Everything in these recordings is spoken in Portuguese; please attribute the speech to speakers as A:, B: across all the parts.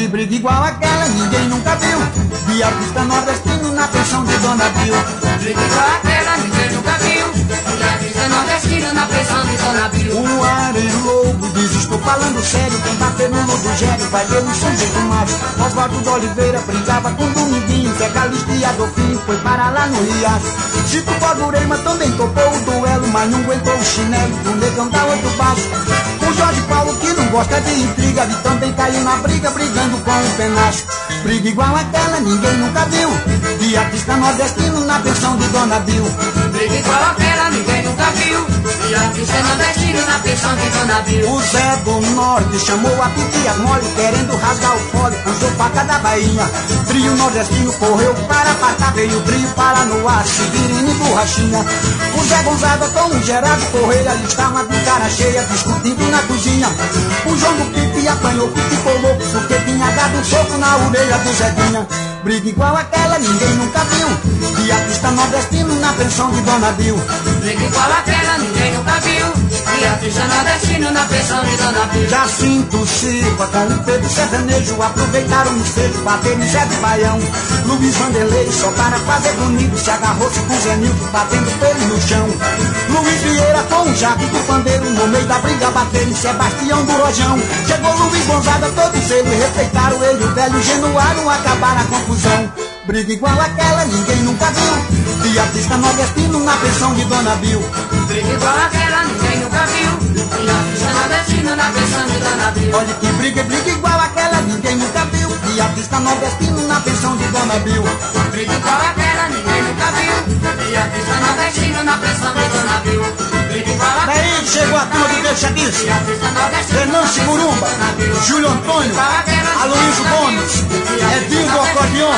A: que briga igual aquela ninguém nunca viu. De artista nordestino na pensão de Dona Bill.
B: Briga igual aquela ninguém nunca viu. De artista nordestino na pensão de Dona Bill.
A: O Areio Lobo diz, estou falando sério, quem bater no Lobo Gério vai ver no sujeito macho. Oswaldo de Oliveira brigava com Dominguinho, Zé Calixto e Adolfinho foi para lá no Riacho. Chico Borborema também topou o duelo, mas não aguentou o chinelo do negão da outro baixo. O Jorge Paulo, que não gosta de intriga, ele também caiu na briga, brigando com o penacho. Briga igual aquela ninguém nunca viu. De artista nordestino na pensão de Dona Bill.
B: Briga igual aquela ninguém nunca viu. De artista nordestino na pensão de Dona Bill.
A: O Zé do Norte chamou a pitia mole, querendo rasgar o fole, puxou faca da Bahia. Trio nordestino correu para Patá, veio o trio para Noá, Severino e Borrachinha. O Zé Gonzaga com o Gerardo Correia estavam de cara cheia, discutindo na cozinha. O João do Pipe apanhou, que ficou louco, porque tinha dado um soco na orelha do Zeguinha. Briga igual aquela ninguém nunca viu. De artista nordestino na pensão de Dona Bill.
B: Briga igual aquela ninguém nunca viu. De artista nordestino na pensão de Dona Bill.
A: Jacinto Silva com o Pedro Sertanejo aproveitaram o ensejo, bateram em Zé de Baião. Luiz Vanderlei só para fazer bonito se agarrou-se com Zé Nilton, batendo pele no chão. Luiz Vieira com o Jaque do Pandeiro, no meio da briga bateram em Sebastião do Rojão. Chegou Luiz Gonzaga, todos eles respeitaram ele, o velho Genuário, acabaram a confusão. Briga igual aquela ninguém nunca viu. De artista nordestino na pensão de Dona Bill.
B: Briga igual aquela ninguém nunca viu. De artista nordestino na pensão de Dona Bill.
A: Olha que briga igual aquela ninguém nunca viu. De artista nordestino na pensão de Dona Bill.
B: Briga igual aquela ninguém nunca viu. De artista nordestino na pensão de Dona Bill. Briga igual aquela.
A: Daí chegou a turma do Deixa Disso. Fernando Segurumba, Júlio Antônio, Aloysio Gomes, Edinho do Acordeon,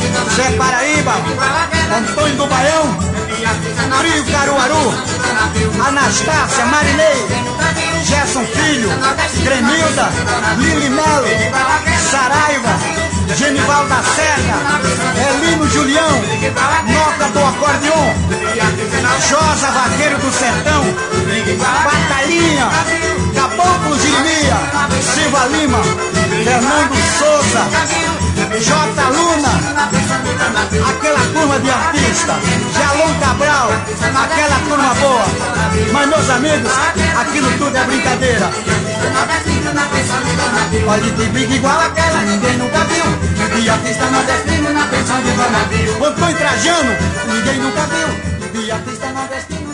A: Zé Paraíba, Antônio do Baião, Trio Caruaru, Anastácia, Marinei, Gerson Filho, Gremilda, Lili Melo, Saraiva, Genival da Serra, Elino Julião, Nota do Acordeon, Josa Vaqueiro do Sertão, Batalhinha, Caboclo Jirimia, Silva Lima, Fernando Souza, J. Luna, aquela turma de artista, Jalon Cabral, aquela turma boa. Mas meus amigos, aquilo tudo é brincadeira. Olha que briga igual aquela ninguém nunca viu. De artista nordestino na pensão de Dona Bill. Antônio Trajano, ninguém nunca viu. De artista nordestino